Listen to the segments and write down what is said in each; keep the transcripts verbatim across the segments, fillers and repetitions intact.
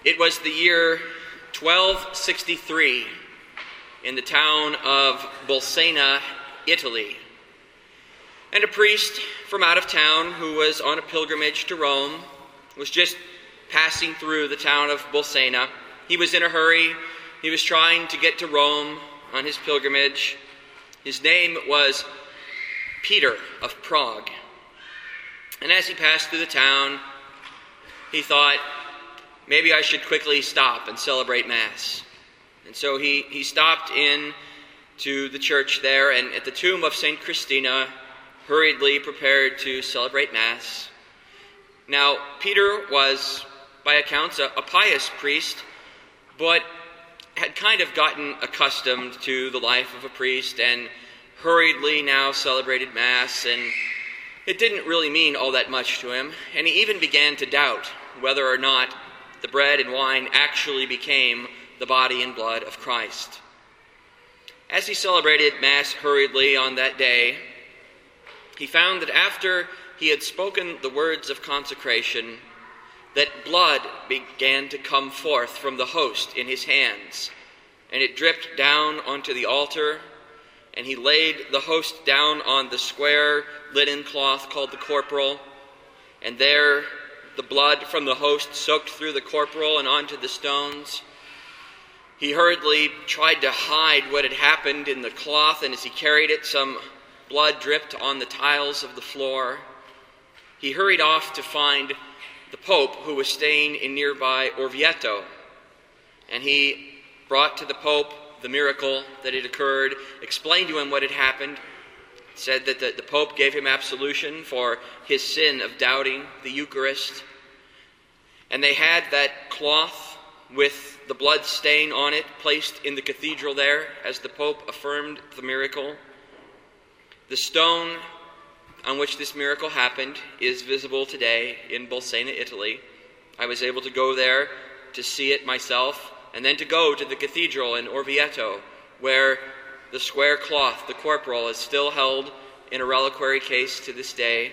It was the year twelve sixty-three in the town of Bolsena, Italy. And a priest from out of town who was on a pilgrimage to Rome was just passing through the town of Bolsena. He was in a hurry. He was trying to get to Rome on his pilgrimage. His name was Peter of Prague. And as he passed through the town, he thought, maybe I should quickly stop and celebrate Mass. And so he, he stopped in to the church there, and at the tomb of Saint Christina, hurriedly prepared to celebrate Mass. Now, Peter was, by accounts, a, a pious priest, but had kind of gotten accustomed to the life of a priest and hurriedly now celebrated Mass, and it didn't really mean all that much to him, and he even began to doubt whether or not the bread and wine actually became the body and blood of Christ. As he celebrated Mass hurriedly on that day, he found that after he had spoken the words of consecration, that blood began to come forth from the host in his hands, and it dripped down onto the altar, and he laid the host down on the square linen cloth called the corporal, and there the blood from the host soaked through the corporal and onto the stones. He hurriedly tried to hide what had happened in the cloth, and as he carried it, some blood dripped on the tiles of the floor. He hurried off to find the Pope, who was staying in nearby Orvieto, and he brought to the Pope the miracle that had occurred, explained to him what had happened, said that the, the Pope gave him absolution for his sin of doubting the Eucharist. And they had that cloth with the blood stain on it placed in the cathedral there as the Pope affirmed the miracle. The stone on which this miracle happened is visible today in Bolsena, Italy. I was able to go there to see it myself, and then to go to the cathedral in Orvieto, where the square cloth, the corporal, is still held in a reliquary case to this day.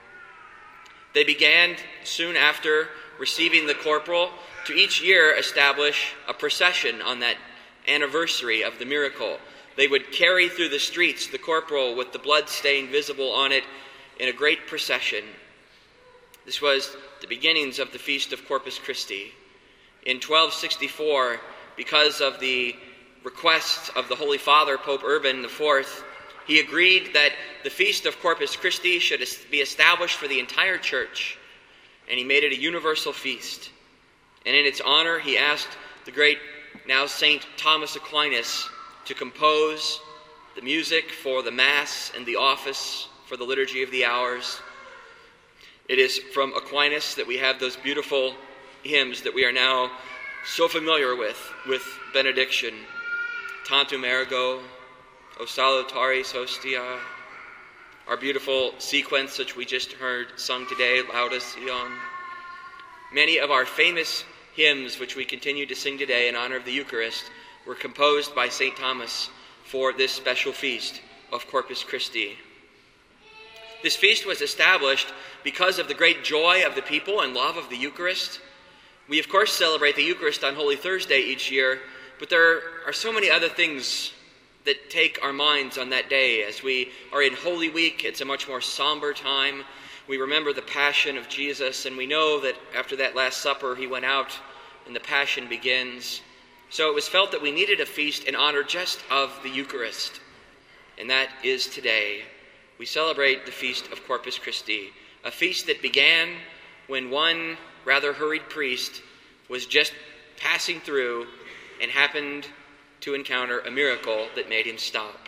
They began, soon after receiving the corporal, to each year establish a procession on that anniversary of the miracle. They would carry through the streets the corporal with the blood stain visible on it in a great procession. This was the beginnings of the Feast of Corpus Christi. In twelve sixty-four, because of the request of the Holy Father, Pope Urban the Fourth, he agreed that the Feast of Corpus Christi should be established for the entire church, and he made it a universal feast. And in its honor, he asked the great, now Saint Thomas Aquinas, to compose the music for the Mass and the office for the Liturgy of the Hours. It is from Aquinas that we have those beautiful hymns that we are now so familiar with, with benediction. Tantum ergo, O salutaris hostia, our beautiful sequence which we just heard sung today, Lauda Sion. Many of our famous hymns which we continue to sing today in honor of the Eucharist were composed by Saint Thomas for this special feast of Corpus Christi. This feast was established because of the great joy of the people and love of the Eucharist. We, of course, celebrate the Eucharist on Holy Thursday each year, but there are so many other things that take our minds on that day. As we are in Holy Week, it's a much more somber time. We remember the Passion of Jesus, and we know that after that Last Supper, he went out and the Passion begins. So it was felt that we needed a feast in honor just of the Eucharist, and that is today. We celebrate the Feast of Corpus Christi, a feast that began when one rather hurried priest was just passing through and happened to encounter a miracle that made him stop.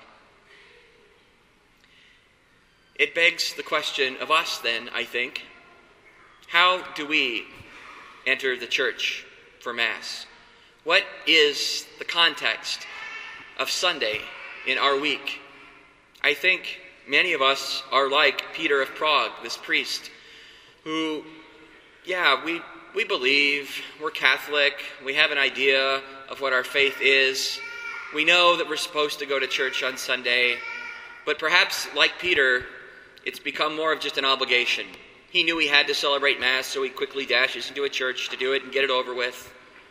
It begs the question of us then, I think, how do we enter the church for Mass? What is the context of Sunday in our week? I think many of us are like Peter of Prague, this priest, who, yeah, we, we believe, we're Catholic, we have an idea of what our faith is, we know that we're supposed to go to church on Sunday, but perhaps, like Peter, it's become more of just an obligation. He knew he had to celebrate Mass, so he quickly dashes into a church to do it and get it over with.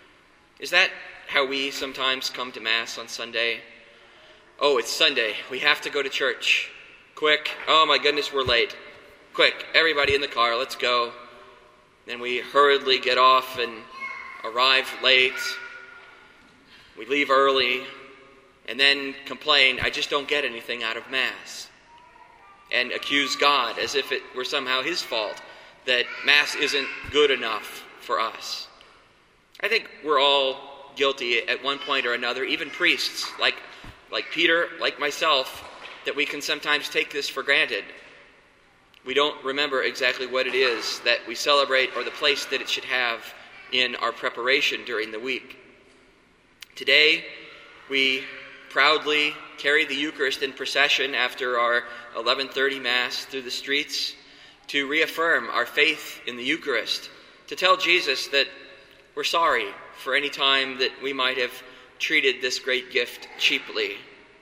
Is that how we sometimes come to Mass on Sunday? Oh, it's Sunday. We have to go to church. Quick. Oh my goodness, we're late. Quick, everybody in the car, let's go. Then we hurriedly get off and arrive late. We leave early and then complain, I just don't get anything out of Mass. And accuse God as if it were somehow his fault that Mass isn't good enough for us. I think we're all guilty at one point or another, even priests, like, like Peter, like myself, that we can sometimes take this for granted. We don't remember exactly what it is that we celebrate or the place that it should have in our preparation during the week. Today, we proudly carry the Eucharist in procession after our eleven thirty Mass through the streets to reaffirm our faith in the Eucharist, to tell Jesus that we're sorry for any time that we might have treated this great gift cheaply.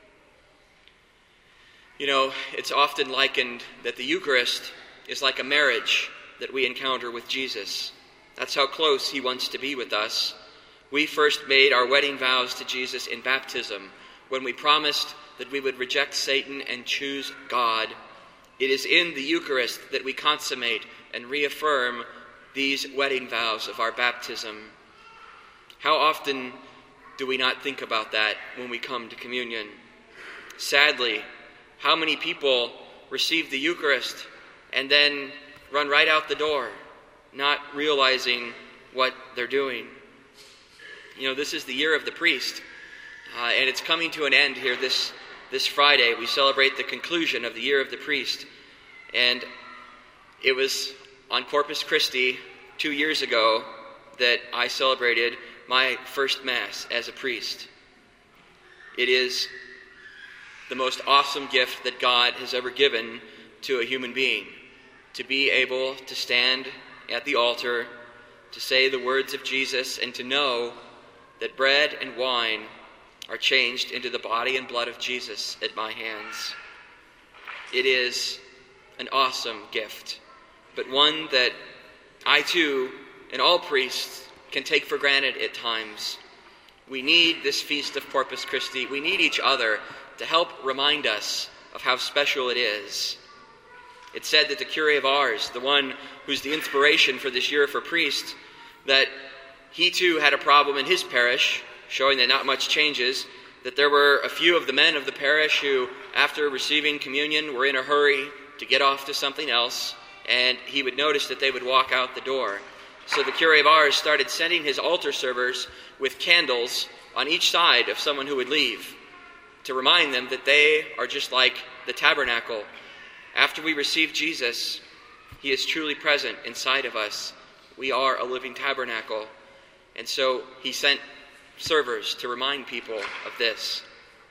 You know, it's often likened that the Eucharist is like a marriage that we encounter with Jesus. That's how close he wants to be with us. We first made our wedding vows to Jesus in baptism, when we promised that we would reject Satan and choose God. It is in the Eucharist that we consummate and reaffirm these wedding vows of our baptism. How often do we not think about that when we come to communion? Sadly, how many people receive the Eucharist and then run right out the door, not realizing what they're doing? You know, this is the year of the priest, uh, and it's coming to an end here this, this Friday. We celebrate the conclusion of the year of the priest, and it was on Corpus Christi two years ago that I celebrated my first Mass as a priest. It is the most awesome gift that God has ever given to a human being, to be able to stand at the altar, to say the words of Jesus, and to know that bread and wine are changed into the body and blood of Jesus at my hands. It is an awesome gift, but one that I too, and all priests, can take for granted at times. We need this feast of Corpus Christi. We need each other to help remind us of how special it is. It's said that the Curé of Ars, the one who's the inspiration for this year for priests, that he too had a problem in his parish, showing that not much changes, that there were a few of the men of the parish who, after receiving communion, were in a hurry to get off to something else, and he would notice that they would walk out the door. So the Curé of Ars started sending his altar servers with candles on each side of someone who would leave, to remind them that they are just like the tabernacle. After we receive Jesus, he is truly present inside of us. We are a living tabernacle. And so he sent servers to remind people of this.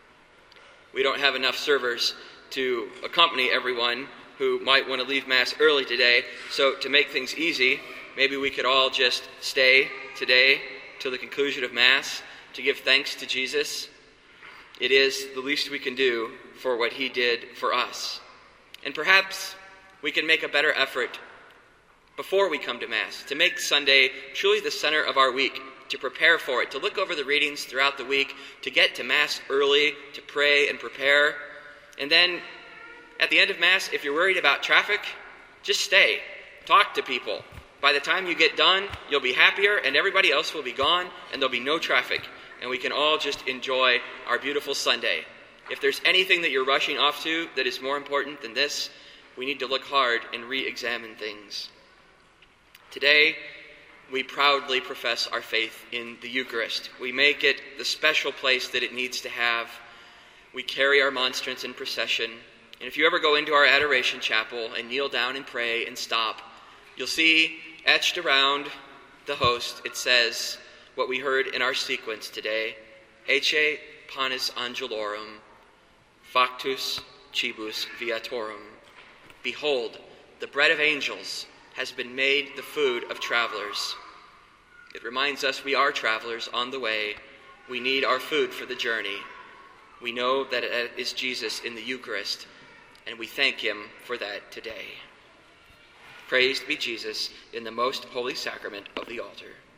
We don't have enough servers to accompany everyone who might want to leave Mass early today, so to make things easy, maybe we could all just stay today till the conclusion of Mass to give thanks to Jesus. It is the least we can do for what he did for us. And perhaps we can make a better effort before we come to Mass to make Sunday truly the center of our week, to prepare for it, to look over the readings throughout the week, to get to Mass early, to pray and prepare. And then at the end of Mass, if you're worried about traffic, just stay. Talk to people. By the time you get done, you'll be happier and everybody else will be gone and there'll be no traffic. And we can all just enjoy our beautiful Sunday. If there's anything that you're rushing off to that is more important than this, we need to look hard and re-examine things. Today, we proudly profess our faith in the Eucharist. We make it the special place that it needs to have. We carry our monstrance in procession. And if you ever go into our adoration chapel and kneel down and pray and stop, you'll see etched around the host, it says what we heard in our sequence today, Ecce panis angelorum, factus cibus viatorum. Behold, the bread of angels has been made the food of travelers. It reminds us we are travelers on the way. We need our food for the journey. We know that it is Jesus in the Eucharist, and we thank him for that today. Praised be Jesus in the most holy sacrament of the altar.